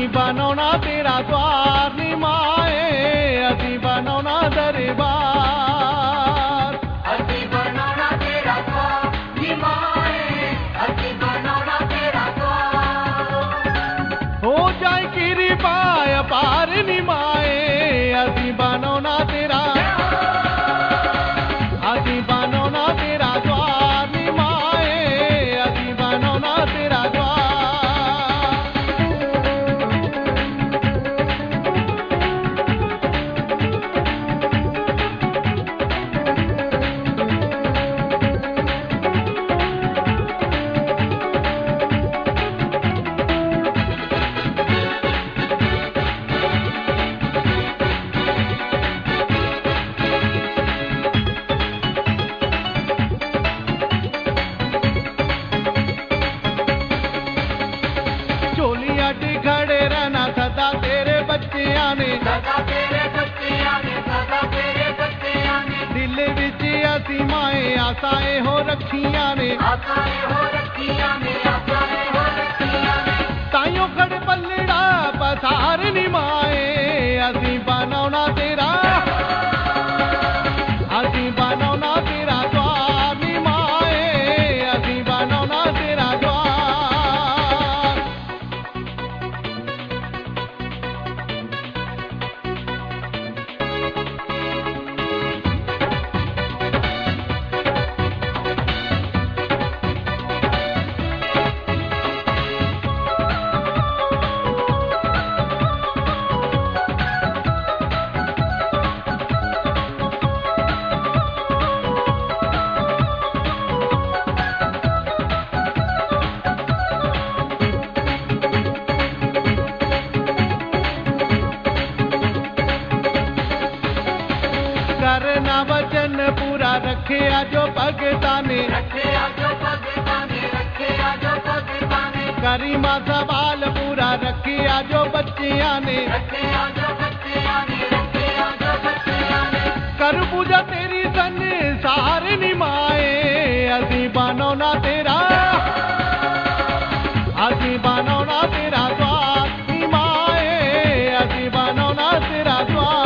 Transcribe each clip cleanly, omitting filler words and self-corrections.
बनौना तेरा द्वार निमाए, असी बनौना दरबार। असी बनौना तेरा द्वार निमाए, असी बनौना तेरा द्वार। हो जाए कृपा अपार निमाए, असी बनौना तेरा, असी बनौना तेरा द्वार निमाए, असी बनौना तेरा द्वार। चोलियां खड़े रहना सदा तेरे बच्चियां ने, सदा तेरे बच्चियां ने, सदा तेरे बच्चियां ने। दिल विच असी माए आसाएं हो रखियां ने, आसाएं हो रखियां ने, आसाएं हो रखियां ने। ताइयों खड़े पल्लड़ा पसार निमाए, असी बनौना तेरा, असी बनौना तेरा द्वार निमाए, असी बनौना तेरा द्वार। करना वचन पूरा रखे जो भगता ने, रखे आजो भगता ने, रखे आजो भगता ने। करीमा सवाल पूरा रखे जो बच्चियां ने, रखे आजो बच्चियां ने, रखे आजो बच्चियां ने। कर पूजा तेरी संसार निमाए, असी बनौना तेरा, असी बनौना तेरा द्वार निमाए, असी बनौना तेरा द्वार।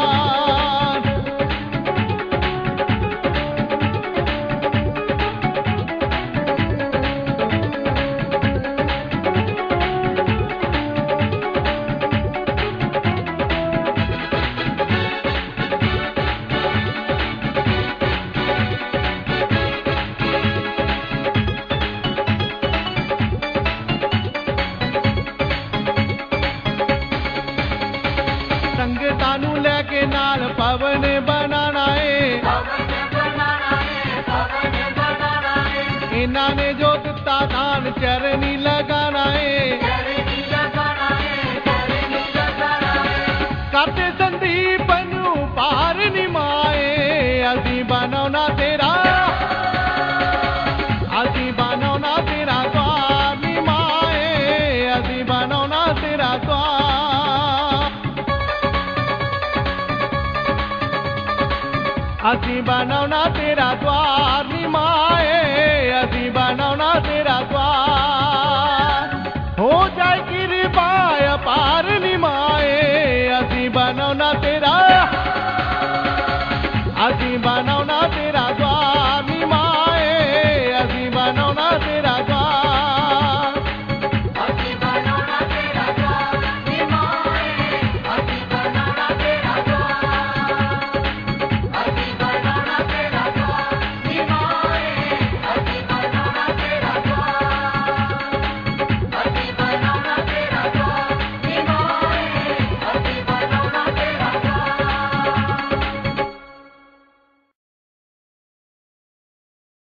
संगतां नूं लैके नाल भवन बनाना है, भवन बनाना है, भवन बनाना है। इन्हां ने जो दिता दान चरनी लगाना है, चरनी लगाना है, चरनी लगाना है। करते संदीप नूं पार निमाए, असी बनौना तेरा, असी बनौना तेरा द्वार निमाए, असी बनौना तेरा द्वार। असी बनौना तेरा द्वार निमाए,